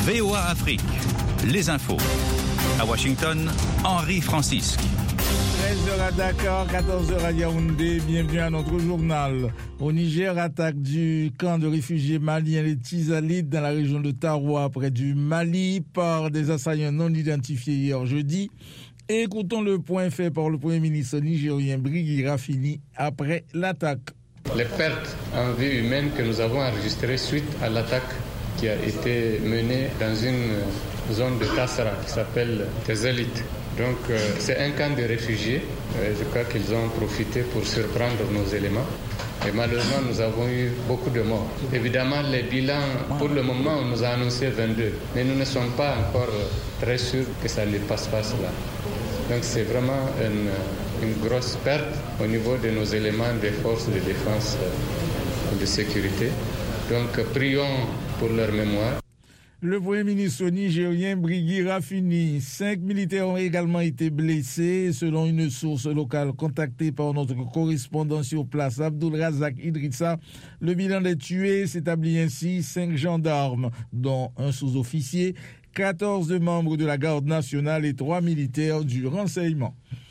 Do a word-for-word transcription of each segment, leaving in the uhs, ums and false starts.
V O A Afrique, les infos. À Washington, Henri Francisque. treize heures à Dakar, quatorze heures à Yaoundé, bienvenue à notre journal. Au Niger, attaque du camp de réfugiés maliens les Tizalites dans la région de Taroua, près du Mali, par des assaillants non identifiés hier jeudi. Écoutons le point fait par le Premier ministre nigérien Brigui Rafini après l'attaque. Les pertes en vie humaine que nous avons enregistrées suite à l'attaque qui a été menée dans une zone de Tassara qui s'appelle Tizalites. Donc euh, c'est un camp de réfugiés. Euh, je crois qu'ils ont profité pour surprendre nos éléments. Et malheureusement, nous avons eu beaucoup de morts. Évidemment, les bilans, pour le moment, on nous a annoncé vingt-deux. Mais nous ne sommes pas encore très sûrs que ça ne passe pas cela. Donc c'est vraiment une, une grosse perte au niveau de nos éléments des forces de défense et de sécurité. Donc prions pour leur mémoire. Le Premier ministre nigérien Brigui Rafini. Cinq militaires ont également été blessés, selon une source locale contactée par notre correspondant sur place, Abdul Razak Idrissa. Le bilan des tués s'établit ainsi cinq gendarmes, dont un sous-officier, quatorze membres de la garde nationale et trois militaires du renseignement.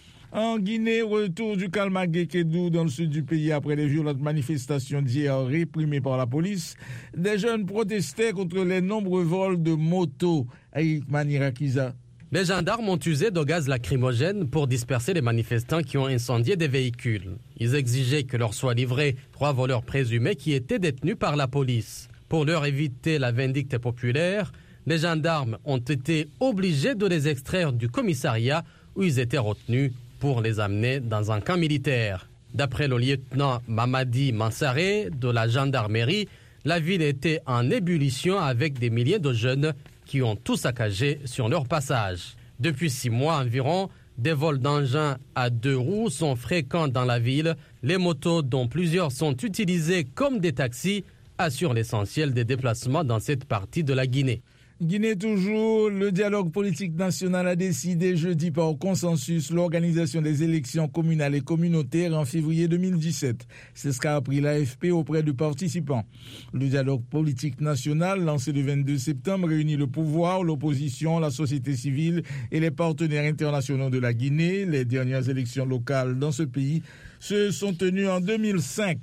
En Guinée, retour du calme à Guékédou dans le sud du pays après les violentes manifestations d'hier réprimées par la police. Des jeunes protestaient contre les nombreux vols de motos. Aïk Manirakiza. Les gendarmes ont usé de gaz lacrymogène pour disperser les manifestants qui ont incendié des véhicules. Ils exigeaient que leur soient livrés trois voleurs présumés qui étaient détenus par la police. Pour leur éviter la vindicte populaire, les gendarmes ont été obligés de les extraire du commissariat où ils étaient retenus pour les amener dans un camp militaire. D'après le lieutenant Mamadi Mansaré de la gendarmerie, la ville était en ébullition avec des milliers de jeunes qui ont tout saccagé sur leur passage. Depuis six mois environ, des vols d'engins à deux roues sont fréquents dans la ville. Les motos, dont plusieurs sont utilisées comme des taxis, assurent l'essentiel des déplacements dans cette partie de la Guinée. Guinée toujours, le dialogue politique national a décidé jeudi par consensus l'organisation des élections communales et communautaires en février deux mille dix-sept. C'est ce qu'a appris l'A F P auprès de participants. Le dialogue politique national, lancé le vingt-deux septembre, réunit le pouvoir, l'opposition, la société civile et les partenaires internationaux de la Guinée. Les dernières élections locales dans ce pays se sont tenues en deux mille cinq.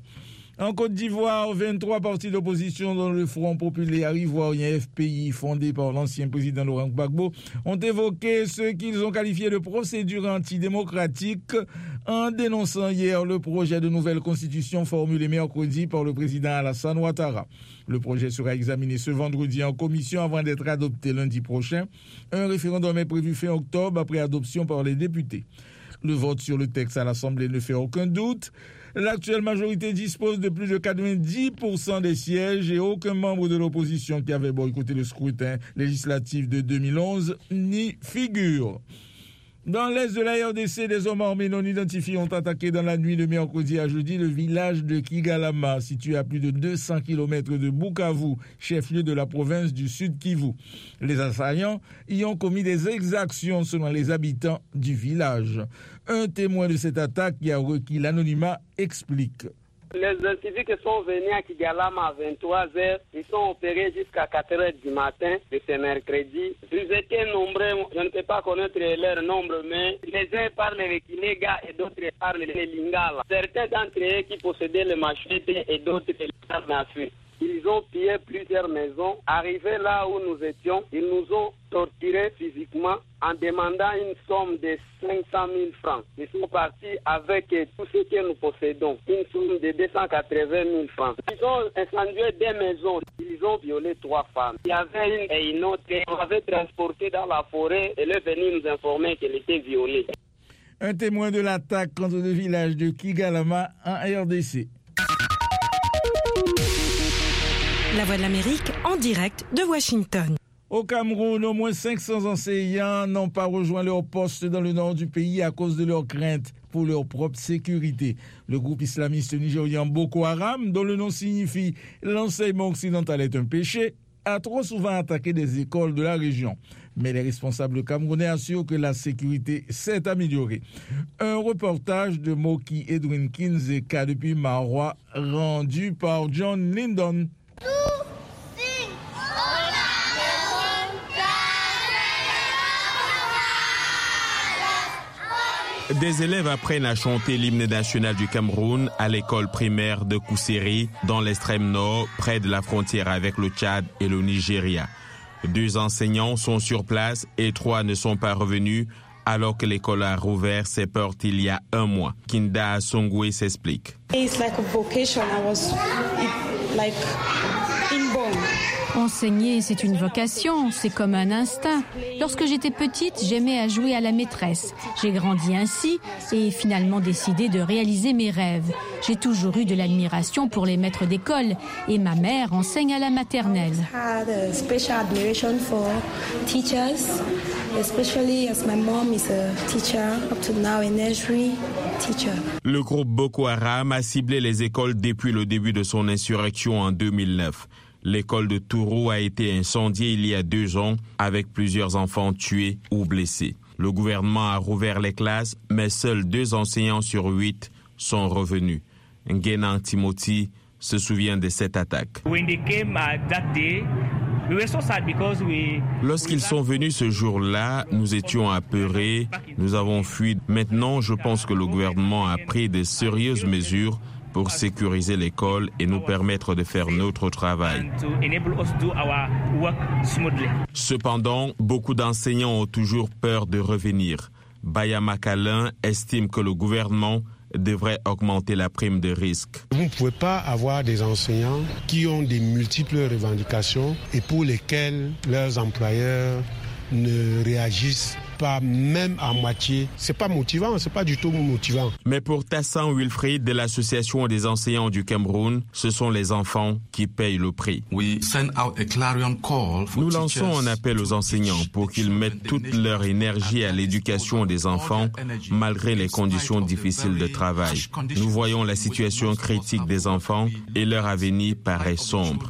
En Côte d'Ivoire, vingt-trois partis d'opposition dont le Front populaire ivoirien F P I, fondé par l'ancien président Laurent Gbagbo, ont évoqué ce qu'ils ont qualifié de procédure antidémocratique en dénonçant hier le projet de nouvelle constitution formulé mercredi par le président Alassane Ouattara. Le projet sera examiné ce vendredi en commission avant d'être adopté lundi prochain. Un référendum est prévu fin octobre après adoption par les députés. Le vote sur le texte à l'Assemblée ne fait aucun doute. L'actuelle majorité dispose de plus de quatre-vingt-dix pour cent des sièges et aucun membre de l'opposition qui avait boycotté le scrutin législatif de deux mille onze n'y figure. Dans l'est de la R D C, des hommes armés non identifiés ont attaqué dans la nuit de mercredi à jeudi le village de Kigalama, situé à plus de deux cents kilomètres de Bukavu, chef-lieu de la province du Sud Kivu. Les assaillants y ont commis des exactions selon les habitants du village. Un témoin de cette attaque qui a requis l'anonymat explique. Les individus qui sont venus à Kigalama à vingt-trois heures, ils sont opérés jusqu'à quatre heures du matin de ce mercredi. Ils étaient nombreux, je ne peux pas connaître leur nombre, mais les uns parlent le Kilega et d'autres parlent le Lingala. Certains d'entre eux qui possédaient le machete et d'autres les armes à feu. Ils ont pillé plusieurs maisons. Arrivés là où nous étions, ils nous ont torturés physiquement en demandant une somme de cinq cent mille francs. Ils sont partis avec tout ce que nous possédons, une somme de deux cent quatre-vingt mille francs. Ils ont incendié des maisons. Ils ont violé trois femmes. Il y avait une et une autre qu'on avait transportée dans la forêt et elle est venue nous informer qu'elle était violée. Un témoin de l'attaque contre le village de Kigalama en R D C. La Voix de l'Amérique en direct de Washington. Au Cameroun, au moins cinq cents enseignants n'ont pas rejoint leur poste dans le nord du pays à cause de leurs craintes pour leur propre sécurité. Le groupe islamiste nigérian Boko Haram, dont le nom signifie « l'enseignement occidental est un péché », a trop souvent attaqué des écoles de la région. Mais les responsables camerounais assurent que la sécurité s'est améliorée. Un reportage de Moki Edwin Kinzeka depuis Marois, rendu par John Lindon. Des élèves apprennent à chanter l'hymne national du Cameroun à l'école primaire de Kousséri, dans l'extrême nord, près de la frontière avec le Tchad et le Nigeria. Deux enseignants sont sur place et trois ne sont pas revenus alors que l'école a rouvert ses portes il y a un mois. Kinda Songwe s'explique. It's like a vocation. I was like inborn. Enseigner, c'est une vocation, c'est comme un instinct. Lorsque j'étais petite, j'aimais à jouer à la maîtresse. J'ai grandi ainsi et finalement décidé de réaliser mes rêves. J'ai toujours eu de l'admiration pour les maîtres d'école et ma mère enseigne à la maternelle. Le groupe Boko Haram a ciblé les écoles depuis le début de son insurrection en deux mille neuf. L'école de Tourou a été incendiée il y a deux ans avec plusieurs enfants tués ou blessés. Le gouvernement a rouvert les classes, mais seuls deux enseignants sur huit sont revenus. Nguénan Timothy se souvient de cette attaque. Lorsqu'ils sont venus ce jour-là, nous étions apeurés, nous avons fui. Maintenant, je pense que le gouvernement a pris de sérieuses mesures pour sécuriser l'école et nous permettre de faire notre travail. Cependant, beaucoup d'enseignants ont toujours peur de revenir. Bayama Kalin estime que le gouvernement devrait augmenter la prime de risque. Vous ne pouvez pas avoir des enseignants qui ont des multiples revendications et pour lesquels leurs employeurs ne réagissent pas même à moitié. C'est pas motivant, c'est pas du tout motivant. Mais pour Tassan Wilfried de l'Association des enseignants du Cameroun, ce sont les enfants qui payent le prix. Nous lançons un appel aux enseignants pour qu'ils mettent toute leur énergie à l'éducation des enfants malgré les conditions difficiles de travail. Nous voyons la situation critique des enfants et leur avenir paraît sombre.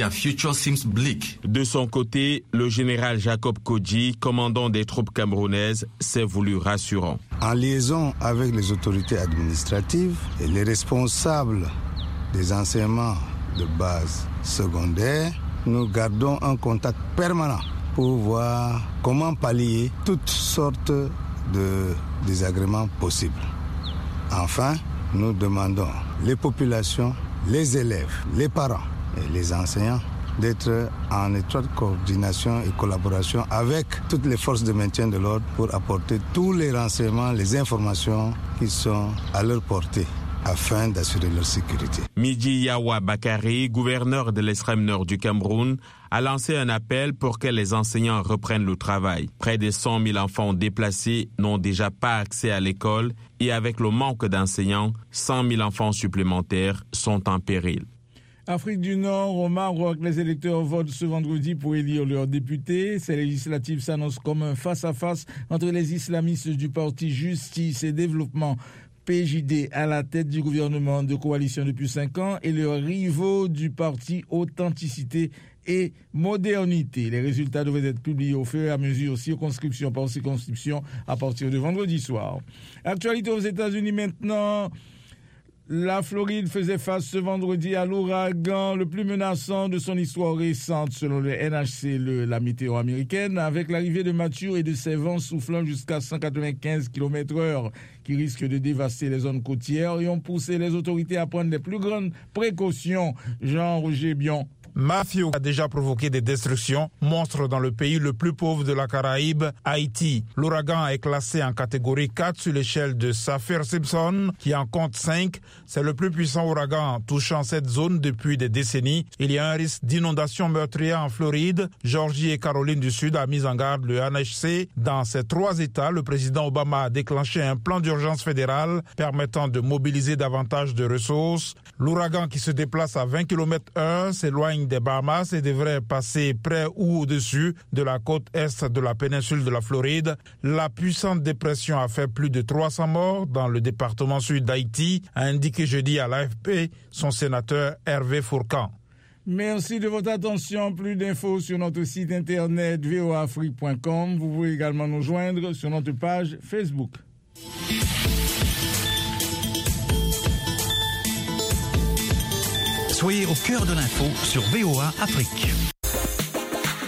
De son côté, le général Jacob Kodji, commandant des troupes camerounaises, s'est voulu rassurant. En liaison avec les autorités administratives et les responsables des enseignements de base secondaire, nous gardons un contact permanent pour voir comment pallier toutes sortes de désagréments possibles. Enfin, nous demandons les populations, les élèves, les parents et les enseignants d'être en étroite coordination et collaboration avec toutes les forces de maintien de l'ordre pour apporter tous les renseignements, les informations qui sont à leur portée afin d'assurer leur sécurité. Midji Yawa Bakari, gouverneur de l'extrême nord du Cameroun, a lancé un appel pour que les enseignants reprennent le travail. Près de cent mille enfants déplacés n'ont déjà pas accès à l'école et avec le manque d'enseignants, cent mille enfants supplémentaires sont en péril. Afrique du Nord, au Maroc, les électeurs votent ce vendredi pour élire leurs députés. Ces législatives s'annoncent comme un face-à-face entre les islamistes du parti Justice et Développement P J D à la tête du gouvernement de coalition depuis cinq ans et leurs rivaux du parti Authenticité et Modernité. Les résultats devraient être publiés au fur et à mesure, circonscription par circonscription, à partir de vendredi soir. Actualité aux États-Unis maintenant. La Floride faisait face ce vendredi à l'ouragan le plus menaçant de son histoire récente, selon le N H C, le, la météo américaine, avec l'arrivée de Matthew et de ses vents soufflant jusqu'à cent quatre-vingt-quinze kilomètres heure, qui risquent de dévaster les zones côtières et ont poussé les autorités à prendre les plus grandes précautions. Jean-Roger Bion. Matthew a déjà provoqué des destructions, monstre dans le pays le plus pauvre de la Caraïbe, Haïti. L'ouragan est classé en catégorie quatre sur l'échelle de Saffir-Simpson, qui en compte cinq. C'est le plus puissant ouragan touchant cette zone depuis des décennies. Il y a un risque d'inondation meurtrière en Floride. Georgie et Caroline du Sud a mis en garde le N H C. Dans ces trois États, le président Obama a déclenché un plan d'urgence fédéral permettant de mobiliser davantage de ressources. L'ouragan qui se déplace à vingt kilomètres heure s'éloigne des Bahamas et devrait passer près ou au-dessus de la côte est de la péninsule de la Floride. La puissante dépression a fait plus de trois cents morts dans le département sud d'Haïti, a indiqué jeudi à l'A F P son sénateur Hervé Fourcan. Merci de votre attention. Plus d'infos sur notre site internet v o a afrique point com. Vous pouvez également nous joindre sur notre page Facebook. Soyez au cœur de l'info sur V O A Afrique.